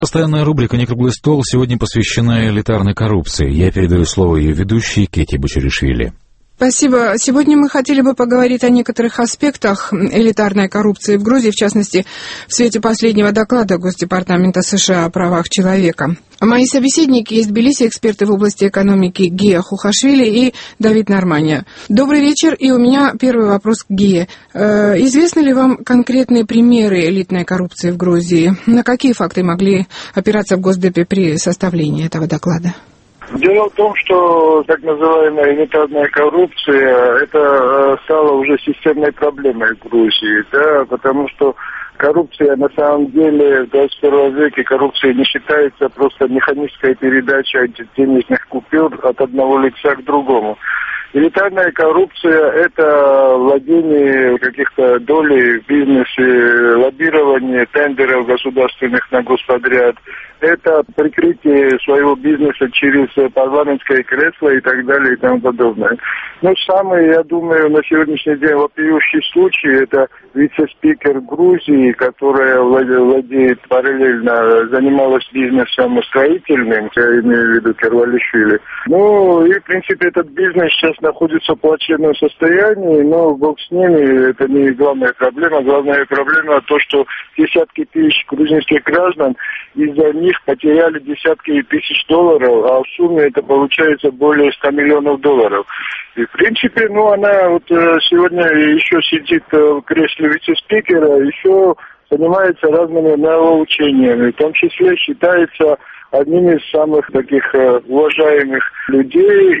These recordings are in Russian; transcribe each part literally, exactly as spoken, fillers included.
Постоянная рубрика «Некруглый стол» сегодня посвящена элитарной коррупции. Я передаю слово ее ведущей Кети Бочаришвили. Спасибо. Сегодня мы хотели бы поговорить о некоторых аспектах элитарной коррупции в Грузии, в частности, в свете последнего доклада Госдепартамента США о правах человека. Мои собеседники из Тбилиси, эксперты в области экономики Гия Хухашвили и Давид Нормания. Добрый вечер, и у меня первый вопрос к Гие. Э, известны ли вам конкретные примеры элитной коррупции в Грузии? На какие факты могли опираться в Госдепе при составлении этого доклада? Дело в том, что так называемая элитарная коррупция, это стало уже системной проблемой в Грузии, да, потому что коррупция на самом деле в двадцать первом веке коррупция не считается просто механической передачей денежных купюр от одного лица к другому. Элитарная коррупция – это владение каких-то долей в бизнесе, лоббирование тендеров государственных на господряд, это прикрытие своего бизнеса через парламентское кресло и так далее и тому подобное. Но самый, я думаю, на сегодняшний день вопиющий случай – это вице-спикер Грузии, которая владеет параллельно, занималась бизнесом строительным, я имею в виду Кервалишвили. Ну и, в принципе, этот бизнес сейчас находится в плачевном состоянии, но бог с ними, это не главная проблема. Главная проблема то, что десятки тысяч грузинских граждан из-за них потеряли десятки тысяч долларов, а в сумме это получается более ста миллионов долларов. И, в принципе, ну, она вот сегодня еще сидит в кресле вице-спикера, еще занимается разными новоучениями, в том числе считается одним из самых таких уважаемых людей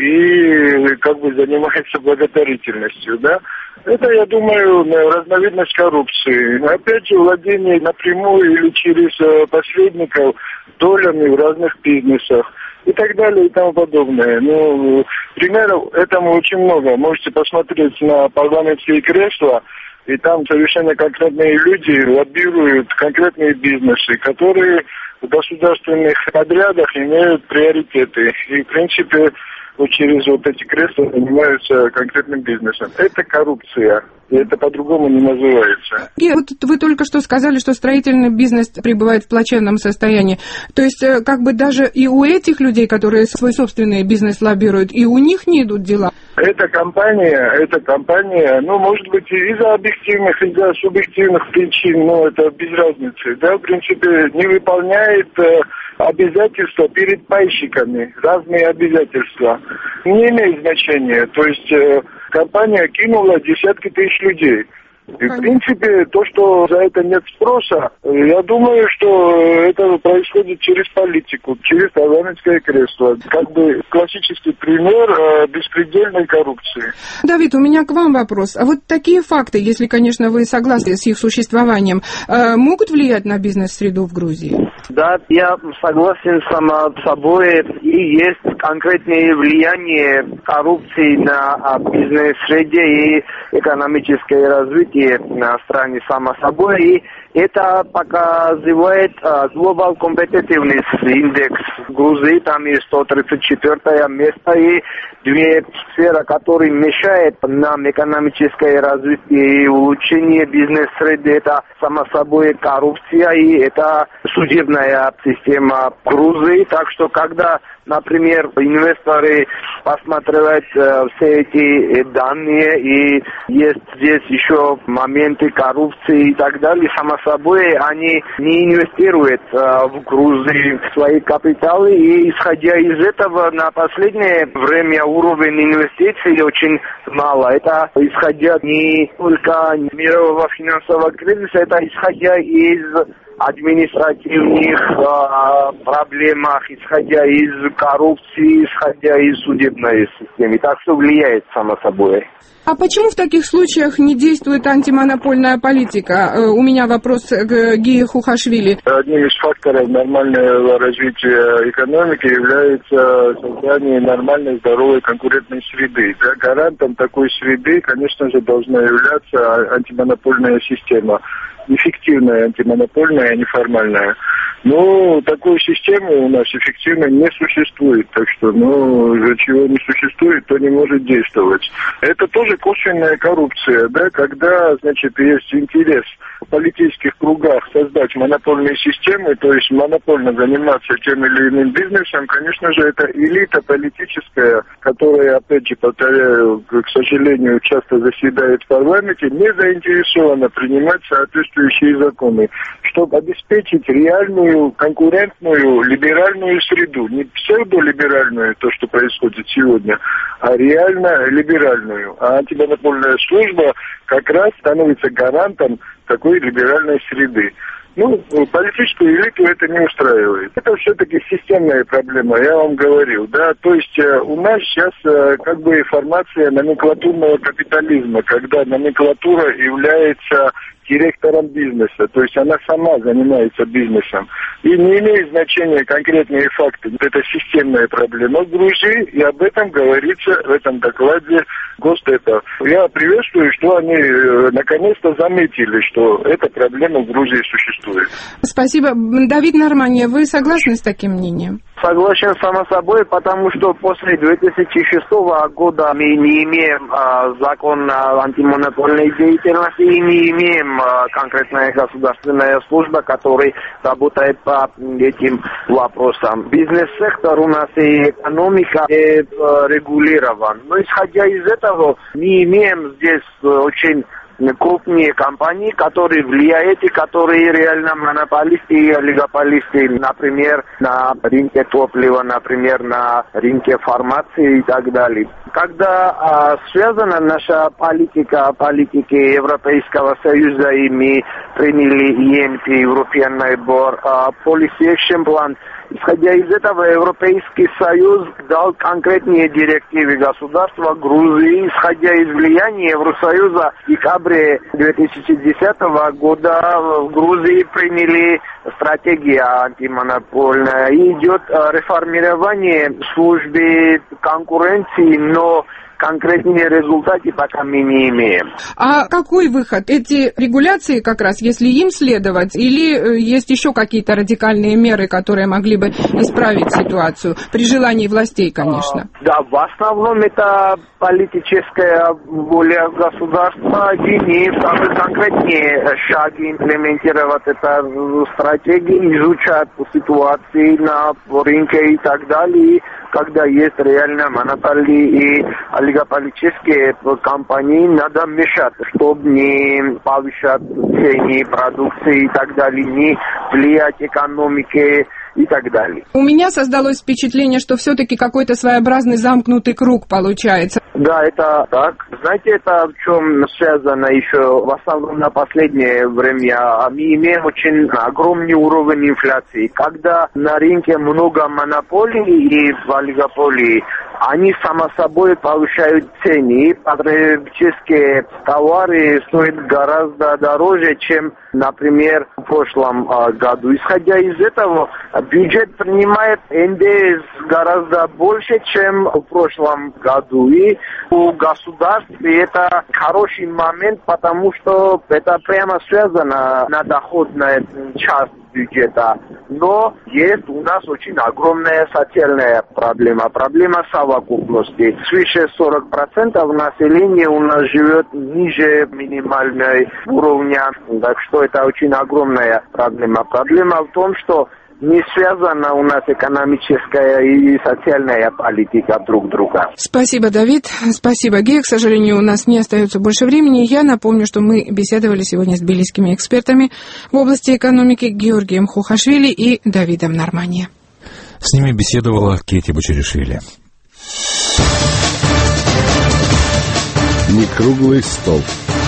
и как бы занимается благотворительностью, да. Это, я думаю, разновидность коррупции. Опять же, владение напрямую или через посредников долями в разных бизнесах и так далее и тому подобное. Ну, примеров этому очень много. Можете посмотреть на парламентские кресла, и там совершенно конкретные люди лоббируют конкретные бизнесы, которые в государственных подрядах имеют приоритеты. И, в принципе, вот через вот эти кресла занимаются конкретным бизнесом. Это коррупция. И это по-другому не называется. И вот вы только что сказали, что строительный бизнес пребывает в плачевном состоянии. То есть, как бы даже и у этих людей, которые свой собственный бизнес лоббируют, и у них не идут дела? Эта компания, эта компания, ну, может быть, из-за объективных, из-за субъективных причин, но это без разницы, да, в принципе, не выполняет э, обязательства перед пайщиками, разные обязательства. Не имеет значения, то есть э, компания кинула десятки тысяч людей. И, в принципе, то, что за это нет спроса, я думаю, что это происходит через политику, через парламентское кресло. Как бы классический пример беспредельной коррупции. Давид, у меня к вам вопрос. А вот такие факты, если, конечно, вы согласны с их существованием, могут влиять на бизнес-среду в Грузии? Да, я согласен сама с собой. И есть конкретное влияние коррупции на бизнес-среде и экономическое развитие на стране само собой. И это показывает Global Competitiveness Index Грузии, там есть сто тридцать четвёртое место, и две сферы, которые мешают нам экономическое развитие и улучшение бизнес-среды, это само собой коррупция и это судебная система Грузии. Так что когда, например, инвесторы посмотрят э, все эти данные и есть здесь еще моменты коррупции и так далее, само собой они не инвестируют э, в Грузию свои капиталы, и исходя из этого на последнее время уровень инвестиций очень мало. Это исходя не только мирового финансового кризиса, это исходя из административных э, проблемах, исходя из коррупции, исходя из судебной системы. Так что влияет само собой. А почему в таких случаях не действует антимонопольная политика? У меня вопрос к Гии Хухашвили. Одним из факторов нормального развития экономики является создание нормальной, здоровой конкурентной среды. Да, гарантом такой среды, конечно же, должна являться антимонопольная система. эффективная, антимонопольная, а не формальная. Но такой системы у нас эффективно не существует. Так что, ну, чего не существует, то не может действовать. Это тоже косвенная коррупция, да, когда, значит, есть интерес в политических кругах создать монопольные системы, то есть монопольно заниматься тем или иным бизнесом, конечно же, это элита политическая, которая, опять же, повторяю, к сожалению, часто заседает в парламенте, не заинтересована принимать соответствующие законы, чтобы обеспечить реальную, конкурентную, либеральную среду. Не псевдолиберальную, то, что происходит сегодня, а реально либеральную. А антимонопольная служба как раз становится гарантом такой либеральной среды. Ну, политическую элиту это не устраивает. Это все-таки системная проблема, я вам говорил, да. То есть э, у нас сейчас э, как бы формация номенклатурного капитализма, когда номенклатура является директором бизнеса, то есть она сама занимается бизнесом. И не имеет значения конкретные факты. Это системная проблема в Грузии, и об этом говорится в этом докладе Госдепа. Я приветствую, что они э, наконец-то заметили, что эта проблема в Грузии существует. Спасибо. Давид Нормания, вы согласны с таким мнением? Согласен само собой, потому что после две тысячи шестого года мы не имеем а, закон о антимонопольной деятельности и не имеем а, конкретная государственная служба, которая работает по этим вопросам. Бизнес-сектор у нас и экономика не а, регулирован. Но исходя из этого, мы имеем здесь очень крупные компании, которые влияют и которые реально монополисты и олигополисты, например, на рынке топлива, например, на рынке фармации и так далее. Когда а, связана наша политика, политики Европейского Союза, и мы приняли и эн пи, European Neighbor Policy Action Plan, исходя из этого, Европейский Союз дал конкретные директивы государства Грузии, исходя из влияния Евросоюза. В декабре две тысячи десятого года в Грузии приняли стратегию антимонопольная. И идет реформирование службы конкуренции, но конкретные результаты пока мы не имеем. А какой выход? Эти регуляции как раз, если им следовать, или есть еще какие-то радикальные меры, которые могли бы исправить ситуацию, при желании властей, конечно? А, да, в основном это политическая воля государства, и не самые конкретные шаги имплементировать эту стратегию, изучать ситуацию на рынке и так далее. Когда есть реально монополии и олигополические компании, надо мешать, чтобы не повышать цены продукции и так далее, не влиять экономике и так далее. У меня создалось впечатление, что все-таки какой-то своеобразный замкнутый круг получается. Да, это так. Знаете, это в чем связано еще, в основном на последнее время. Мы имеем очень огромный уровень инфляции. Когда на рынке много монополий и олигополий, они само собой повышают цены. Потребительские товары стоят гораздо дороже, чем, например, в прошлом году. Исходя из этого, бюджет принимает эн дэ эс гораздо больше, чем в прошлом году. И у государства это хороший момент, потому что это прямо связано на доходную часть бюджета. Но есть у нас очень огромная социальная проблема. Проблема совокупности. Свыше сорок процентов населения у нас живет ниже минимального уровня. Так что это очень огромная проблема. Проблема в том, что не связана у нас экономическая и социальная политика друг друга. Спасибо, Давид. Спасибо, Гея. К сожалению, у нас не остается больше времени. Я напомню, что мы беседовали сегодня с тбилисскими экспертами в области экономики Георгием Хухашвили и Давидом Нормания. С ними беседовала Кети Бочаришвили. Не круглый стол.